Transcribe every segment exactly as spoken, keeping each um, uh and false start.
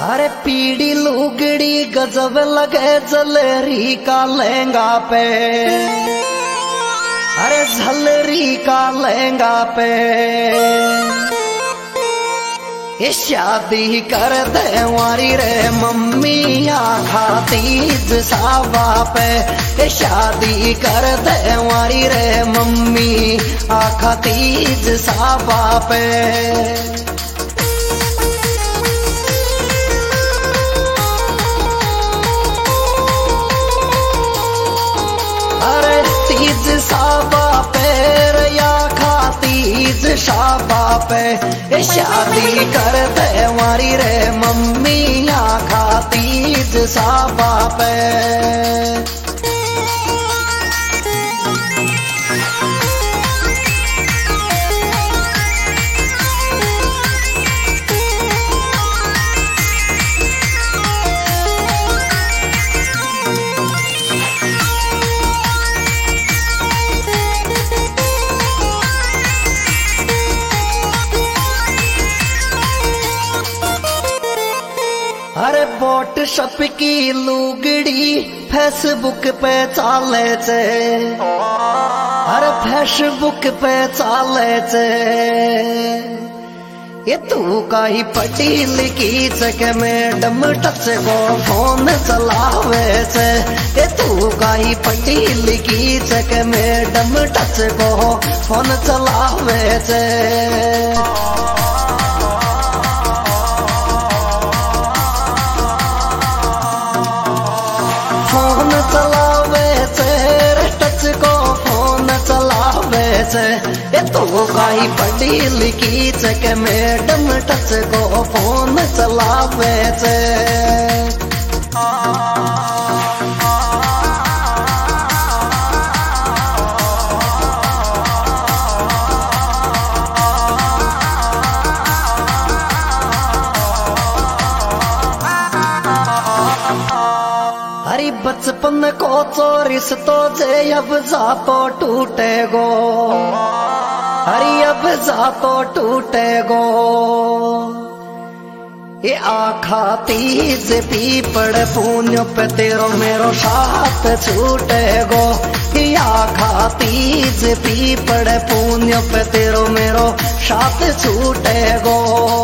अरे पीड़ी लुगड़ी गजब लगे जलरी का लहंगा पे, अरे झलरी का लहंगा पे ये शादी कर दे वारी रे मम्मी आखा तीज सावा पे, ये शादी कर दे वारी रे मम्मी आखा तीज सावा पे। अरे तीज सावा पे या खा तीज सावा पे ये शादी कर दे वारी रे मम्मी आखा तीज सावा पे। अरे व्हाट्सएप की लुगड़ी फेसबुक पे चाले चे, अरे फेसबुक पे चाले चे ये तू का ही पढ़ी लिखी चक मैडम टच को फोन चलावे से, ये तू का ही पढ़ी लिखी चक मैडम टच को फोन चलावे से। फोन चलावे से टच को फोन चलावे से ये तो काई पढ़ी लिखी चक मैडम टच को फोन चलावे से। बचपन को चोरिस तो जे अब जा तो टूटे गो, हरी अब जा तो टूटे गो ये आखा तीज पीपड़ पुण्य पे तेरो मेरो साथ छूटे गो, ये आखा तीज पीपड़ पुण्य पे तेरो मेरो साथ छूटे गो।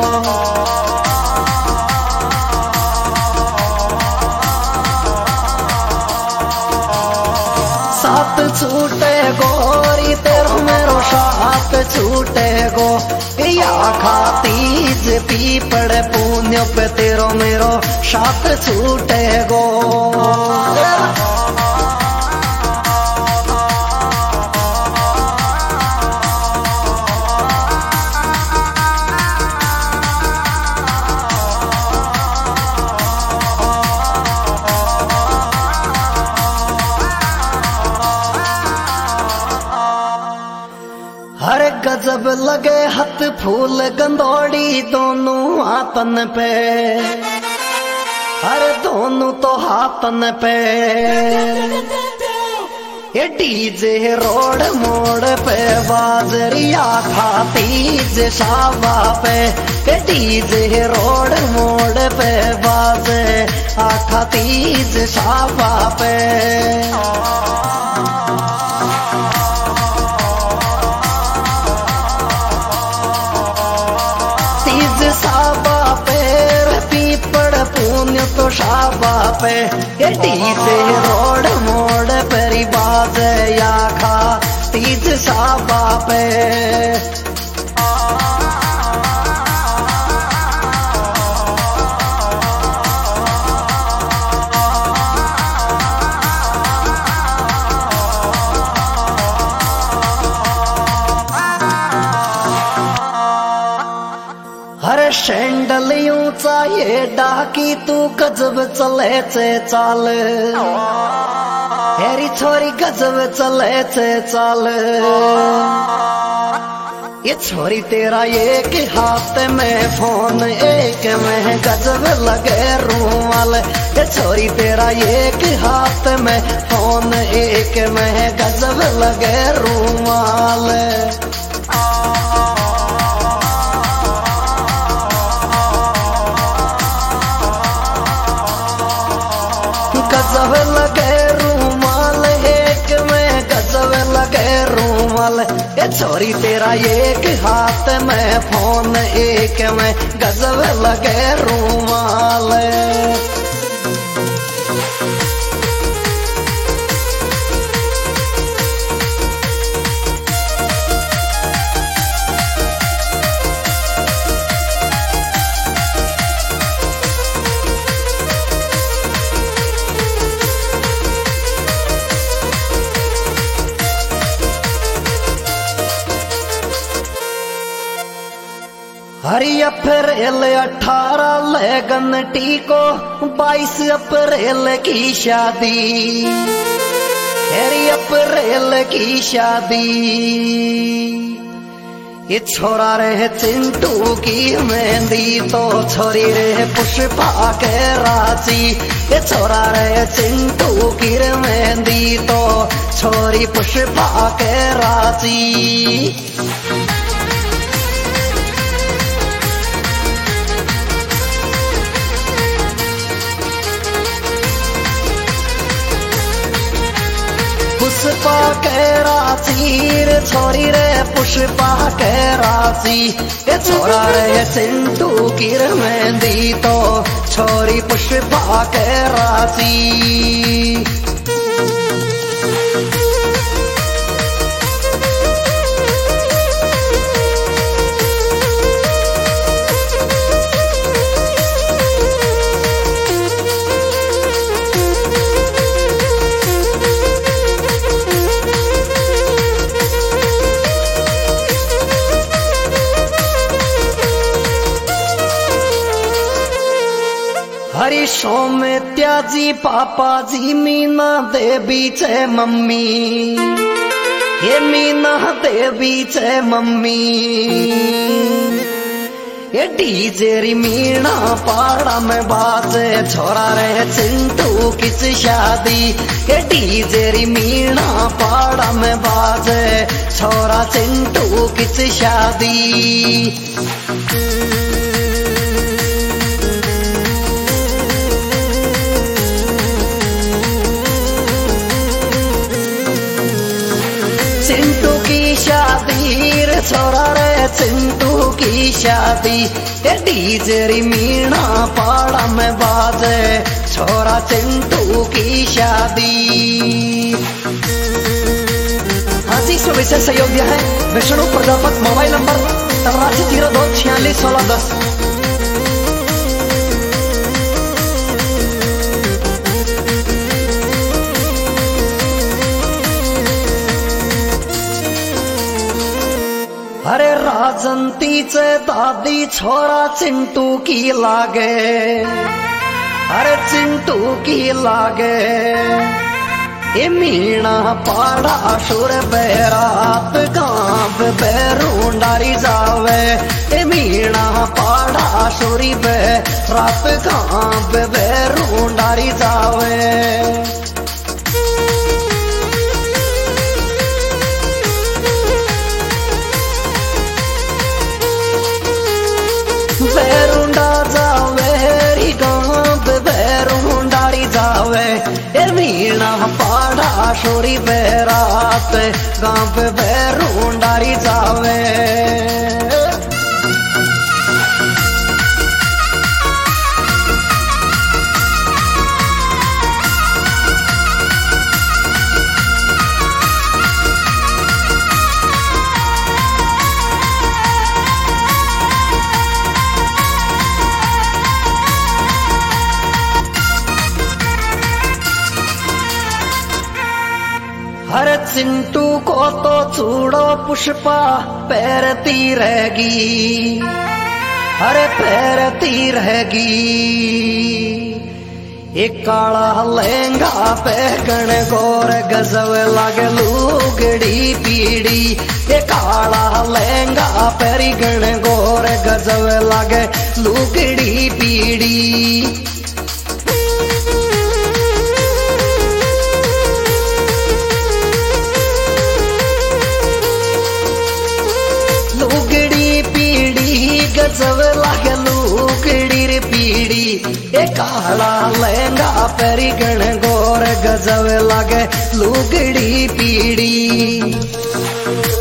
साथ छूटे गोरी तेरो मेरो साथ छूटे गो, या खा तीज पीपड़ पुण्य पे तेरो मेरो साथ छूटे गो। हर गजब लगे हाथ फूल गंदोड़ी दोनों हाथन पे, हर दोनों तो हाथन पे ये डीजे रोड मोड़ पे बाजरिया खा तीज सावा पे, ये डीजे रोड मोड़ पे बाजे आखा तीज सावा पे। साबा पे पीपड़ पुण्य तो साबा पे ये डीजे रोड मोड़ पर बाज या खा तीज साबा पे। हरे सैंडल ऊंचा ये डाकी तू गजब चले चे चाल, हेरी छोरी गजब चले चे चाल ये छोरी तेरा एक हाथ में फोन एक में गजब लगे रूमाल, ये छोरी तेरा एक हाथ में फोन एक में गजब लगे रूमाल। ए छोरी तेरा एक हाथ में फोन एक में गजब लगे रूमाल। हरी अप्रैल अठारह लगन टीको बाईस अप्रैल की शादी। हरी अप्रैल की शादी ये छोरा रहे चिंटू की मेहंदी तो छोरी रहे पुष्पा के रांची। ये छोरा रहे चिंटू की मेहंदी तो छोरी पुष्पा के रांची। पुष्पा के रांची रे छोरी रे पुष्पा के रांची। ये छोरा रे चिंटू की मेहंदी तो छोरी पुष्पा के रांची। हरी सौमित्या जी पापा जी मीना देवी चे मम्मी। ये मीना देवी चे मम्मी ये डीजे री मीना पाड़ा में बाजे छोरा रे चिंटू किस शादी। ये डीजे री मीना पाड़ा में बाजे छोरा चिंटू किस शादी। चिंटू की शादी रे छोरा रे चिंटू की शादी। ये डीजे री मीना पाड़ा में बाजे छोरा चिंटू की शादी। हाँ जी, इसमें विशेष सहयोग दिया है विष्णु प्रजापत। मोबाइल नंबर चौरासी जीरो दो छियालीस सोलह दस। अरे राजंती चे दादी छोरा चिंटू की लागे। अरे चिंटू की लागे ये मीना पाड़ा सुर बेरात गाँव बेरूंडारी जावे। ये मीना पाड़ा सुरी बेरात गाँव बेरूंडारी जावे। बेरुंडा जावे री गाँव बेरूंडारी जावे। ए मीना पाड़ा छोरी बेरात गाँव बेरूंडारी जावे। हरे चिंटू को तो चूड़ो पुष्पा पैरती रहेगी। हरे पैरती रहेगी एक काला लहंगा पहन गोर गजब लागे लुगड़ी पीड़ी। एक काला लहंगा पहन गोर गजब लागे लुगड़ी पीड़ी। गजब लागे लुगड़ी रे पीड़ी। ए काला लहंगा परिगण गोर गजब लागे लुगड़ी पीड़ी।